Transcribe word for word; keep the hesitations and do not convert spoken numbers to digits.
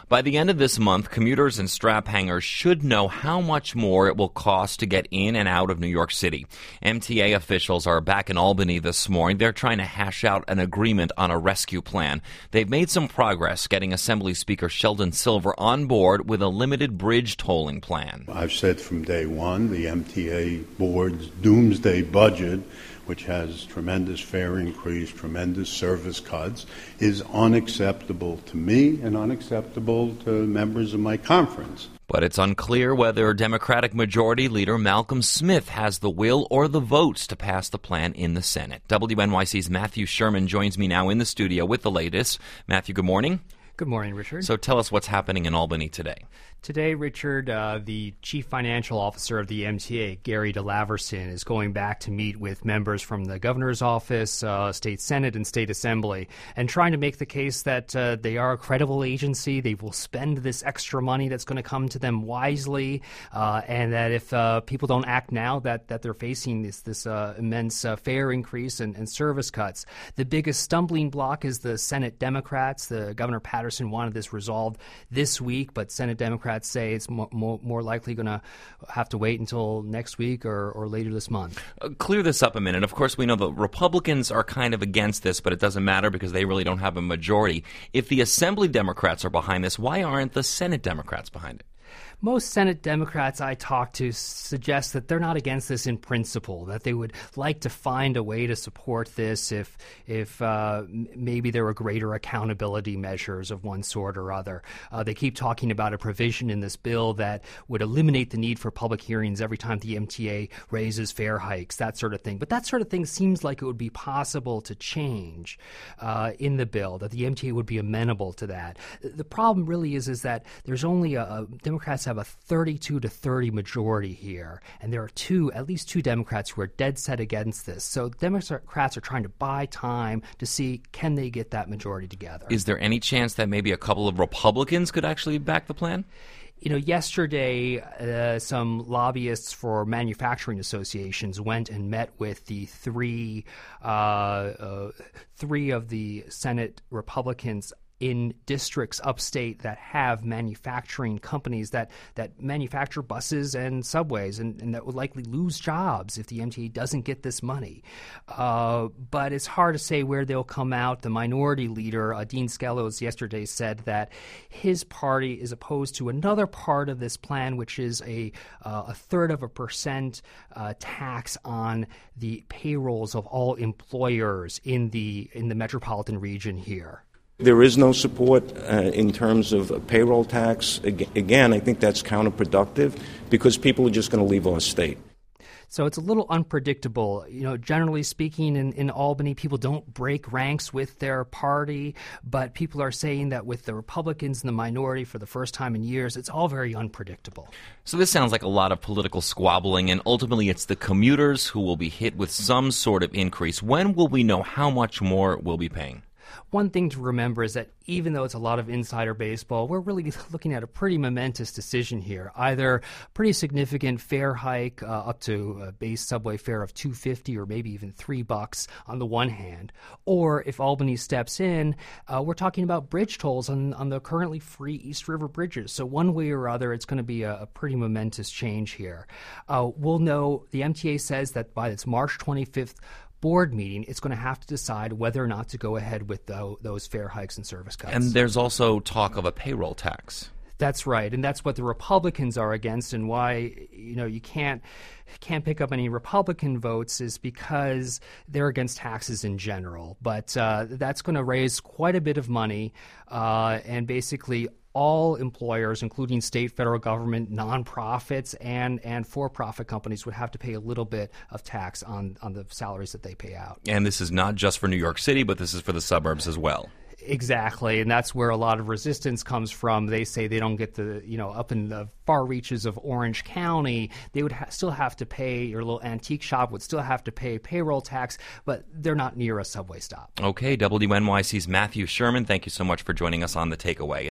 By the end of this month, commuters and strap hangers should know how much more it will cost to get in and out of New York City. M T A officials are back in Albany this morning. They're trying to hash out an agreement on a rescue plan. They've made some progress getting Assembly Speaker Sheldon Silver on board with a limited bridge tolling plan. I've said from day one, the M T A board's doomsday budget, which has tremendous fare increase, tremendous service cuts, is unacceptable to me and unacceptable to members of my conference. But it's unclear whether Democratic Majority Leader Malcolm Smith has the will or the votes to pass the plan in the Senate. W N Y C's Matthew Sherman joins me now in the studio with the latest. Matthew, good morning. Good morning, Richard. So tell us what's happening in Albany today. Today, Richard, uh, the Chief Financial Officer of the M T A, Gary DeLaverson, is going back to meet with members from the Governor's Office, uh, State Senate, and State Assembly, and trying to make the case that uh, they are a credible agency. They will spend this extra money that's going to come to them wisely, uh, and that if uh, people don't act now, that, that they're facing this this uh, immense uh, fare increase and, and service cuts. The biggest stumbling block is the Senate Democrats. The Governor Patterson wanted this resolved this week, but Senate Democrats say it's mo- mo- more likely going to have to wait until next week or, or later this month. Uh, clear this up a minute. Of course, we know the Republicans are kind of against this, but it doesn't matter because they really don't have a majority. If the Assembly Democrats are behind this, why aren't the Senate Democrats behind it? Most Senate Democrats I talk to suggest that they're not against this in principle, that they would like to find a way to support this if if uh, maybe there were greater accountability measures of one sort or other. Uh, they keep talking about a provision in this bill that would eliminate the need for public hearings every time the M T A raises fare hikes, that sort of thing. But that sort of thing seems like it would be possible to change uh, in the bill, that the M T A would be amenable to that. The problem really is, is that there's only a, a Democrats have a thirty-two to thirty majority here, and there are two, at least two Democrats who are dead set against this. So Democrats are trying to buy time to see can they get that majority together. Is there any chance that maybe a couple of Republicans could actually back the plan? You know, yesterday, uh, some lobbyists for manufacturing associations went and met with the three, uh, uh, three of the Senate Republicans in districts upstate that have manufacturing companies that, that manufacture buses and subways and, and that would likely lose jobs if the M T A doesn't get this money. Uh, but it's hard to say where they'll come out. The minority leader, uh, Dean Skelos, yesterday said that his party is opposed to another part of this plan, which is a, uh, a third of a percent uh, tax on the payrolls of all employers in the in the metropolitan region here. There is no support uh, in terms of a payroll tax. Again, I think that's counterproductive because people are just going to leave our state. So it's a little unpredictable. You know, generally speaking, in, in Albany, people don't break ranks with their party, but people are saying that with the Republicans in the minority for the first time in years, it's all very unpredictable. So this sounds like a lot of political squabbling, and ultimately it's the commuters who will be hit with some sort of increase. When will we know how much more we'll be paying? One thing to remember is that even though it's a lot of insider baseball, we're really looking at a pretty momentous decision here. Either pretty significant fare hike uh, up to a base subway fare of two dollars and fifty cents or maybe even three bucks on the one hand, or if Albany steps in, uh, we're talking about bridge tolls on, on the currently free East River bridges. So one way or other, it's going to be a, a pretty momentous change here. Uh, we'll know, the M T A says that by its March twenty-fifth board meeting, it's going to have to decide whether or not to go ahead with the, those fare hikes and service cuts. And there's also talk of a payroll tax. That's right, and that's what the Republicans are against, and why you know you can't can't pick up any Republican votes is because they're against taxes in general. But uh, that's going to raise quite a bit of money, uh, and basically all employers, including state, federal government, nonprofits, and, and for-profit companies would have to pay a little bit of tax on, on the salaries that they pay out. And this is not just for New York City, but this is for the suburbs as well. Exactly, and that's where a lot of resistance comes from. They say they don't get the, you know, up in the far reaches of Orange County, they would ha- still have to pay, your little antique shop would still have to pay payroll tax, but they're not near a subway stop. Okay, W N Y C's Matthew Sherman, thank you so much for joining us on The Takeaway.